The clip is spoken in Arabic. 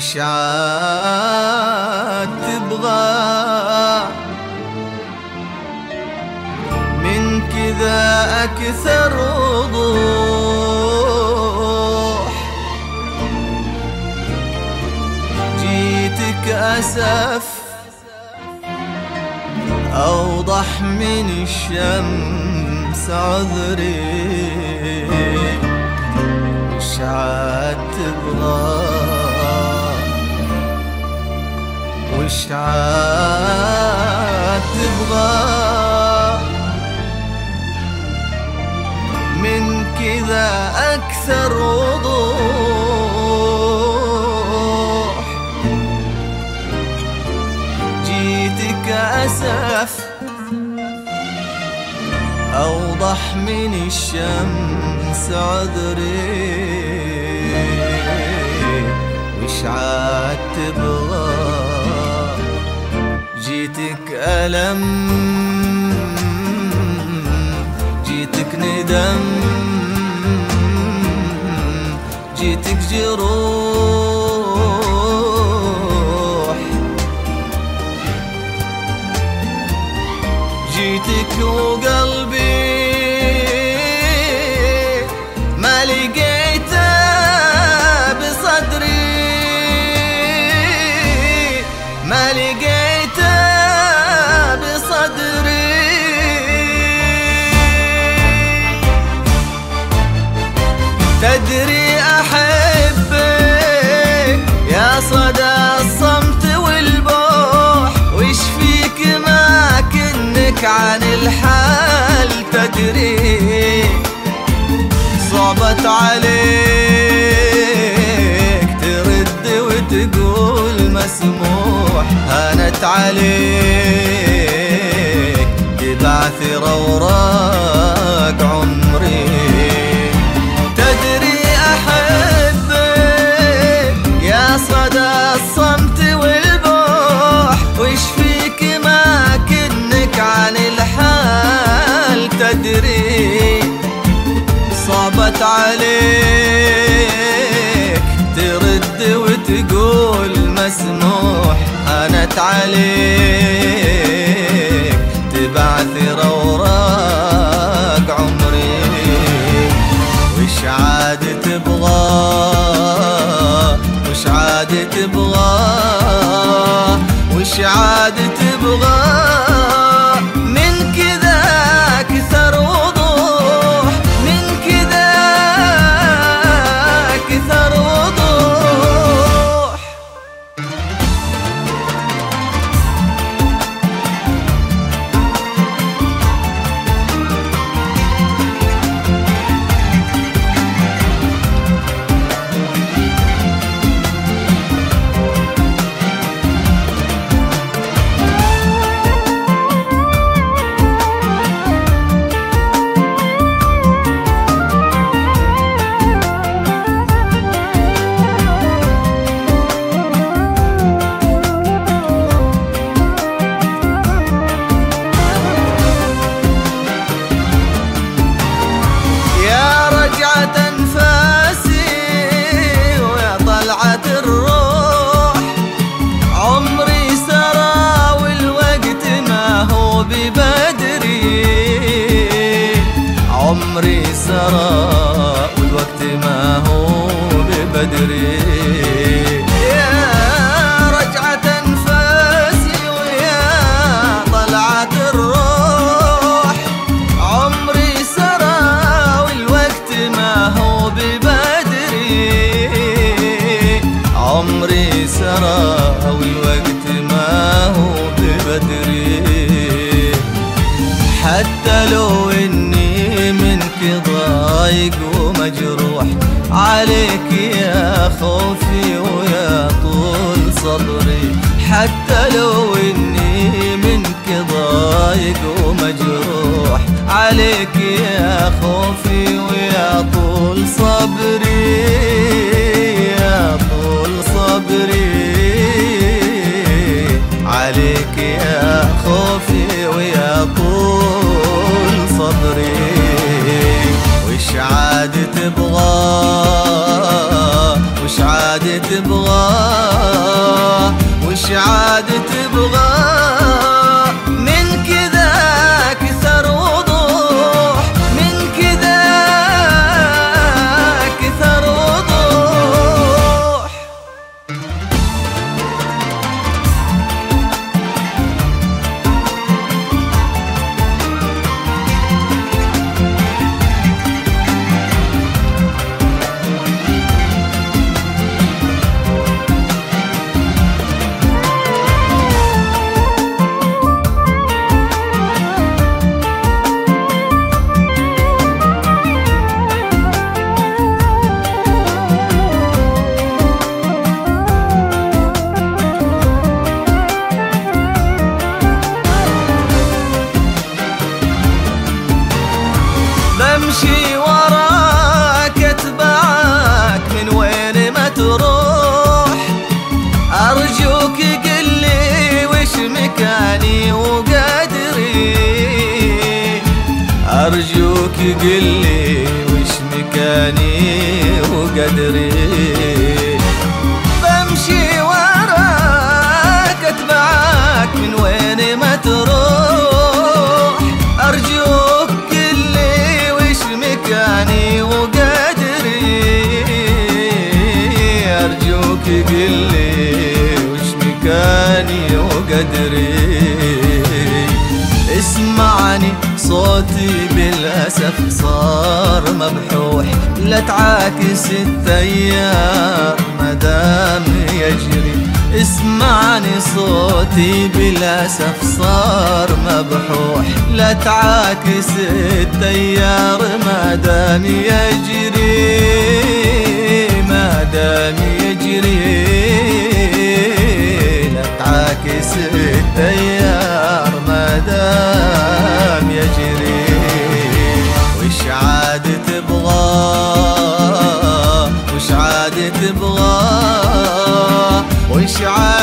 وش عاد تبغى من كذا أكثر وضوح؟ جيتك أسف أوضح من الشمس عذري. وش عاد تبغى وش عاد تبغى من كذا أكثر وضوح؟ جيتك أسف أوضح من الشمس عذري. وش عاد تبغى؟ جيتك ألم جيتك ندم جيتك جروح. جيتك وقلبي ما لقيته بصدري، ما لقيته بصدري. تدري أحبك يا صدى الصمت والبوح، وش فيك ما كنك عن الحال تدري؟ صعبت عليك ترد وتقول مسموح، هانت عليك تبعثر أوراق عمري. تدري أحبك يا صدى الصمت والبوح، وش فيك ما كنك عن الحال تدري؟ صعبت عليك ترد وتقول مسموح، هانت عليك تبعثر أوراق عمري. وش عاد تبغى وش عاد تبغى وش عاد تبغى من كذا أكثر وضوح؟ من كذا أكثر وضوح. أنفاسي ويا طلعة الروح، عمري سرى والوقت ما هو ببدري. عمري سرى والوقت ما هو ببدري. يا رجعة أنفاسي ويا طلعة الروح، عمري سرى والوقت ما هو ببدري. عمري سرى والوقت ما هو ببدري. حتى لو إني منك ضايق ومجروح، عليك يا خوفي ويا طول صبري. حتى لو إني منك ضايق ومجروح، عليك يا خوفي ويا طول صبري. يا طول صبري عليك يا خوفي ويا طول صبري. وش عاد تبغى وش عاد تبغى وش عاد تبغى من كذا كثر وضوح، من كذا كثر وضوح. بمشي وراك اتبعك من وين ما تروح، ارجوك قلي وش مكاني وقدري، ارجوك قلي وش مكاني وقدري. بمشي وراك اتبعك من وين ما تروح، ارجوك مكاني وقدري، أرجوك قلي وش مكاني وقدري. اسمعني صوتي بالأسف صار مبحوح، لا تعاكس التيار مدام يجري. اسمعني صوتي بالأسف صار مبحوح، لا تعاكس التيار مادام يجري، مادام يجري. لا تعاكس التيار مادام يجري. وش عاد تبغى، وش عاد تبغى، وش عاد